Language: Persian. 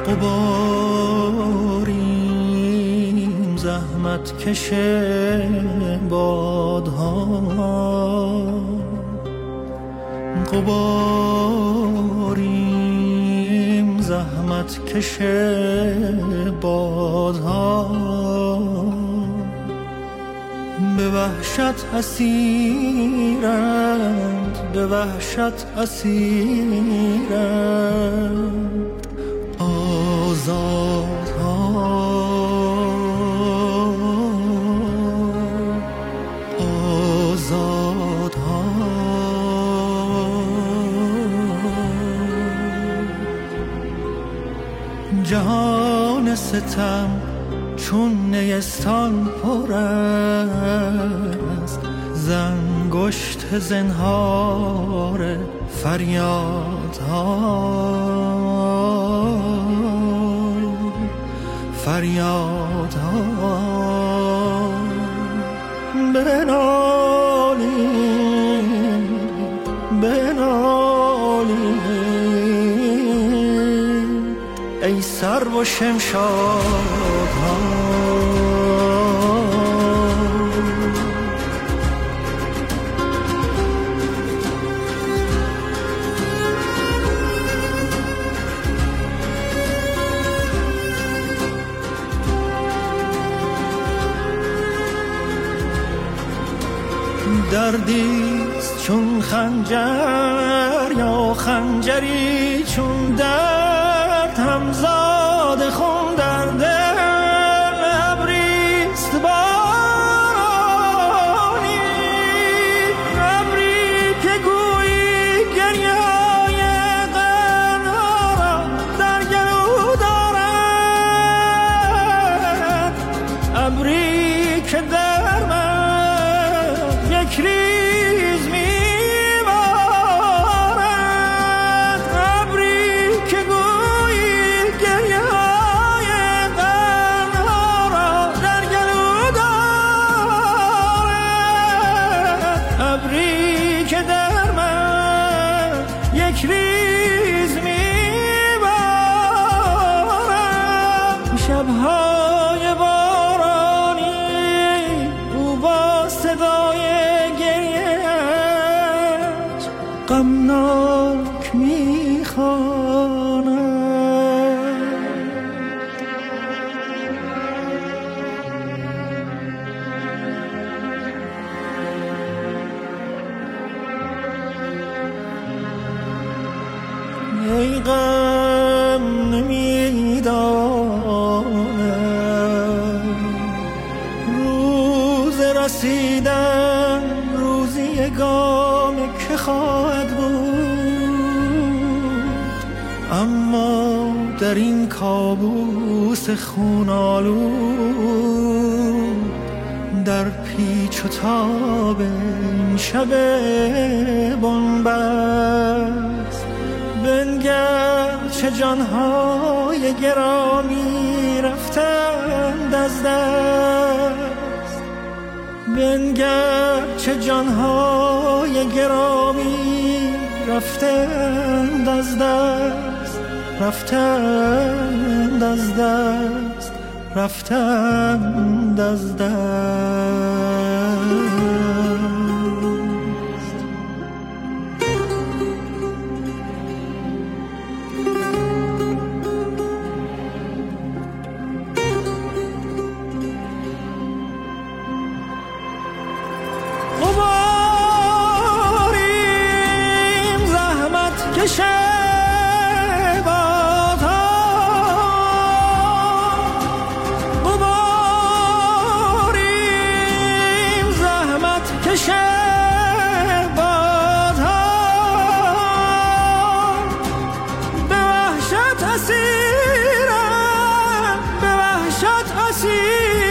غباریم زحمت کش بادها، غباریم زحمت کش بادها، به وحشت اسیرند، به وحشت اسیرند آزادها، آزادها. جهان ستم چون نیستان پر است زنگشت زنهار فریادها، فریادها. بنالید، بنالید ای سرو و شمشادها. دردیست چون خنجر یا خنجری چون درد، همزاد خون در دل ابریست بارانی، ابری که گویی گریه‌های غم‌ها را در گلو دارد، ابری که در من یک ریز میبارد، ابری که گویی گریه‌های غم‌ها را در گلو دارد، ابری که در من یک ریز میبارد. شب‌های بارانی او با صدای غمناک میخواند. ای غم نمیدانم روز رسیدن روزی گام که خواهد بود، اما در این کابوس خونالود در پیچ و تاب این شب بنبست، بنگر چه جانهای گرامی رفتند از دست، بنگر چه جانهای گرامی رفتند از دست، رفتند از دست، رفتند از دست. غباریم زحمت کشه بادها، غباریم زحمت کشه بادها، به وحشت اسیرم، به وحشت اسیرم